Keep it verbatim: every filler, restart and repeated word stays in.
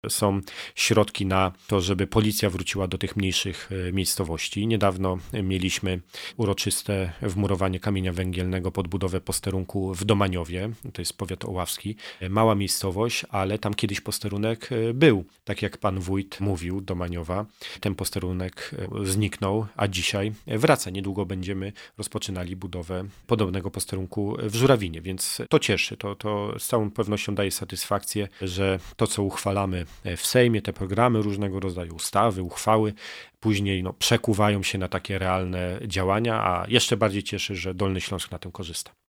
Są środki na to, żeby policja wróciła do tych mniejszych miejscowości. Niedawno mieliśmy uroczyste wmurowanie kamienia węgielnego pod budowę posterunku w Domaniowie, to jest powiat oławski. Mała miejscowość, ale tam kiedyś posterunek był. Tak jak pan wójt mówił, Domaniowa, ten posterunek zniknął, a dzisiaj wraca. Niedługo będziemy rozpoczynali budowę podobnego posterunku w Żurawinie, więc to cieszy. To, to z całą pewnością daje satysfakcję, że to, co uchwalamy w Sejmie, te programy, różnego rodzaju ustawy, uchwały, później no, przekuwają się na takie realne działania, a jeszcze bardziej cieszy, że Dolny Śląsk na tym korzysta.